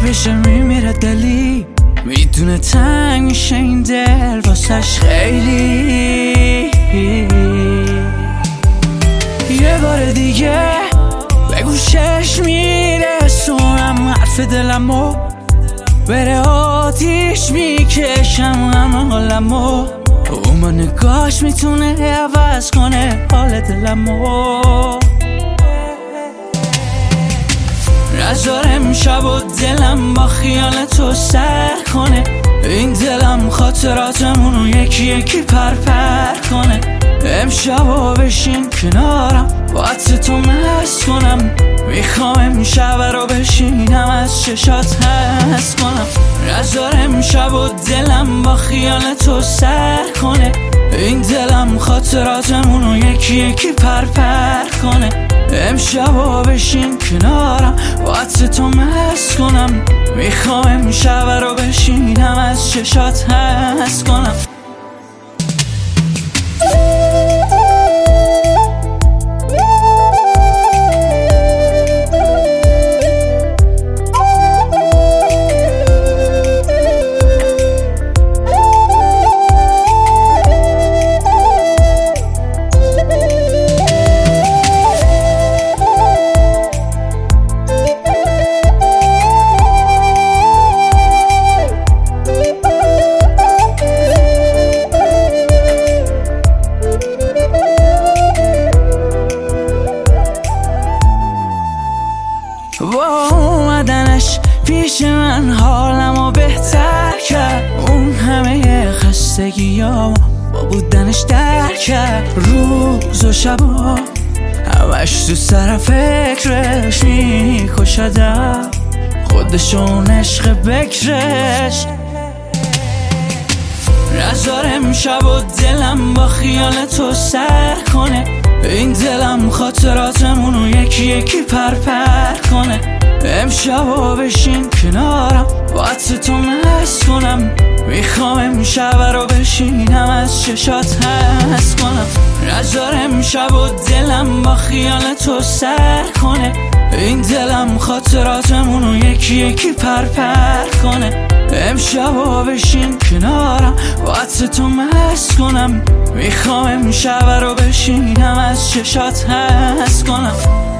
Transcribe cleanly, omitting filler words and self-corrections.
بشه میمیره دلی، میدونه تنگ میشه این دل واسش خیلی. یه بار دیگه به گوشش میرسونم حرف دلمو، بره آتیش میکشم همه حالمو، اون با نگاش میتونه عوض کنه حال دلمو. نذار امشب و دلم با خیال تو سر کنه، این دلم خاطراتمونو یکی یکی پر کنه. امشب بشین کنارم با عطر تو مست کنم، میخوام امشب رو بشینم از چشات حس کنم. نذار امشب و دلم با خیال تو سر کنه، این دلم خاطراتمونو یکی یکی پر کنه. امشب بشین کنارم با عطر تو مست کنم، میخوام امشب رو بشینم از چشات حس کنم. با اومدنش پیش من حالمو بهتر کرد، اون همه خستگیامو با بودنش در کرد. روز و شبا همش تو سر فکرش میکشدم، خودشون عشق بکرش. نذار امشب و دلم با خیال تو سر کنه، این دلم خاطراتمونو یکی یکی پر کنه. امشب بشین کنارم با عطر تو مست کنم، میخوام امشب رو بشینم از چشات حس کنم. نذار امشب و دلم با خیال تو سر کنه، این دلم خاطراتمونو یکی یکی پر کنه. امشب بشین کنارم با عطر تو مست کنم، میخوام امشب رو بشینم از چشات حس کنم.